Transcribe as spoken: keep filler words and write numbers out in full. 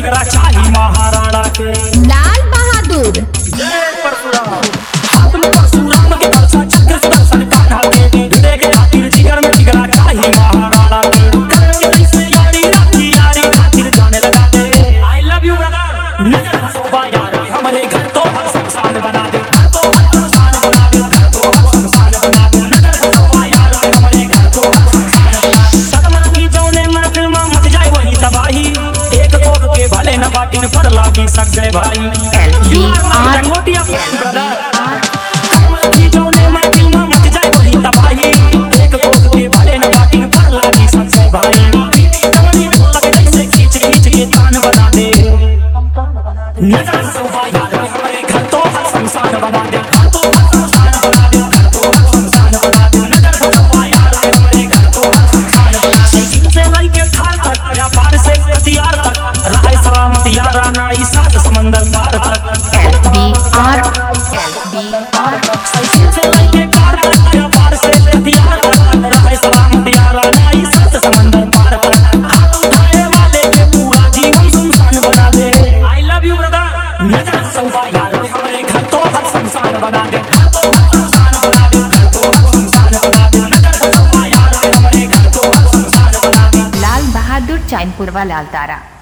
जिगरा चाही महाराणा के। लाल बहादुर जय परशुराम। हाथ में परशुराम के बरसा चक्र सुदर्शन कान्हा के। हृदय के खातिर जिगर में जिगरा चाही महाराणा के। करनी से यारी राखी यारी खातिर जाने लगा दे। I love you brother. नजर शोभा यार हमारे घर तो हर संसार बना दे। घर तो हर संसार बना दे। घर तो हर संसार बना दे। नजर शोभा यार हमारे घर तो हर संसार बना दे। सदमा की जौने महफिल में मच जाए वही तबाही। एक कोग के भले न बाटिन पर लागी सक जाए भाई। B R Motiya brother. सदमा की जौने महफिल में मच जाए वही तबाही। एक कोग के भले न बाटिन पर लागी सक जाए भाई। कमरी में लगे जैसे खींच खींच के तान बना दे। नजर शोभा यार हमारे घर तो हर संसार बना दे। घर तो हर संसार बना दे। घर तो हर संसार बना दे। नजर शोभा यार हमारे घर तो हर संसार बना दे। इनसे लाई के खाल तक या पार से हथियार तक। राय सलामत यारा नाई सात समंदर पार तक। बी आर बी आर इनसे लाई के खाल तक या पार से हथियार तक। राय सलामत यारा नाई सात समंदर पार तक। हाथ उठाए वाले के पूरा जीवन सुनसान बना दे। I love you brother. नजर शोभा यार हमारे घर तो हर संसार बना दे। घर तो हर संसार बना दे। घर तो हर संसार बना दे। नजर शोभा यार हमारे घर तो हर संसार बना दे। लाल बहादुर चैनपुर वाला तारा।